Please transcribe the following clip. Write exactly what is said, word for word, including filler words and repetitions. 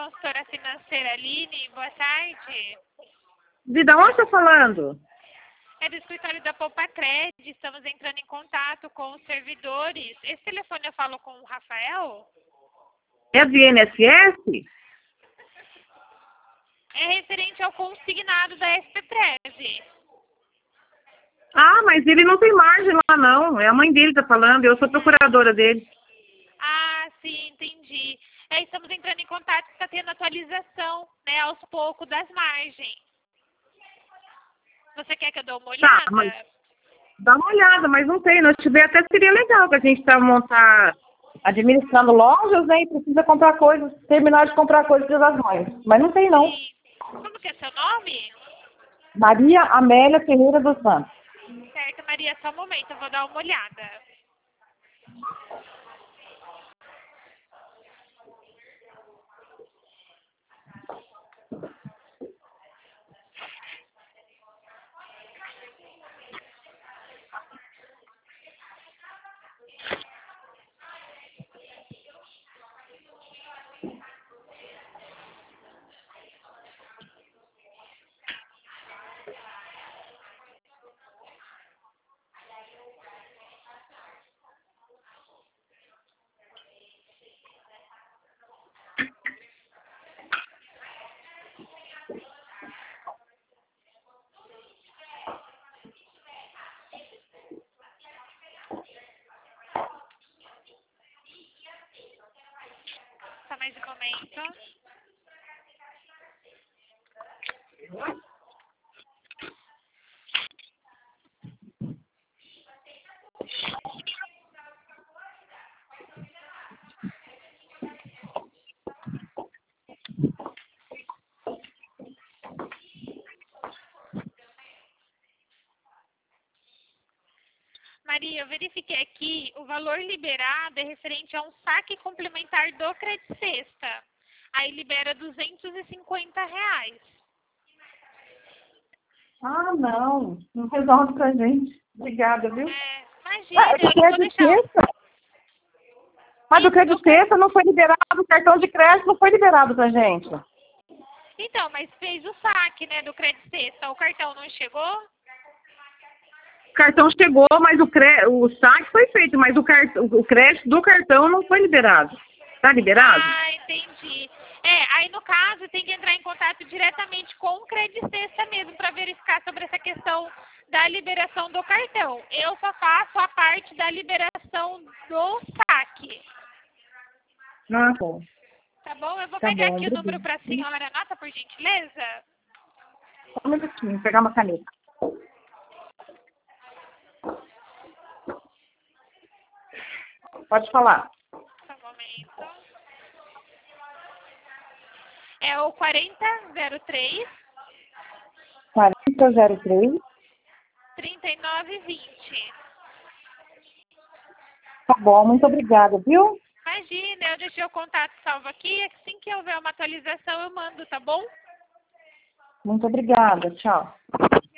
consultora financeira Aline, boa tarde. De da onde está falando? É do escritório da Poupa Cred, estamos entrando em contato com os servidores. Esse telefone eu falo com o Rafael? É do I N S S? É referente ao consignado da S P Prev. Ah, mas ele não tem margem lá não. É a mãe dele que está falando, eu sou procuradora dele. Ah, sim, entendi. É, estamos entrando em contato, está tendo atualização, né, aos poucos das margens. Você quer que eu dê uma olhada? Tá, mas dá uma olhada, mas não tem. Se tiver até seria legal que a gente está montar, administrando lojas, né? E precisa comprar coisas, terminar de comprar coisas das mães. Mas não tem não. Sim. Como que é seu nome? Maria Amélia Ferreira dos Santos. Certo, Maria, só um momento, eu vou dar uma olhada. Só mais um momento. Maria, eu verifiquei aqui, o valor liberado é referente a um saque complementar do Credit Sexta. Aí libera duzentos e cinquenta reais. Ah, não. Não resolve pra gente. Obrigada, viu? É, Ah, imagina, é do eu vou crédito deixar... sexta? Mas do Isso, crédito do cre- sexta não foi liberado, o cartão de crédito não foi liberado pra gente. Então, mas fez o saque, né, do Credit Sexta. O cartão não chegou? O cartão chegou, mas o, cre... o saque foi feito, mas o, cart... o crédito do cartão não foi liberado. Tá liberado? Ah, entendi. É, aí no caso tem que entrar em contato diretamente com o Credit Sexta mesmo para verificar sobre essa questão da liberação do cartão. Eu só faço a parte da liberação do saque. Ah, bom. Tá bom? Eu vou Tá pegar bom, aqui o número obrigada. para a senhora. Anota, por gentileza. Só um minutinho, pegar uma caneta. Pode falar. Só um momento. É o quarenta zero três, quarenta zero três. trinta e nove vinte. Tá bom, muito obrigada, viu? Imagina, eu deixei o contato salvo aqui. Assim que houver uma atualização, eu mando, tá bom? Muito obrigada, tchau.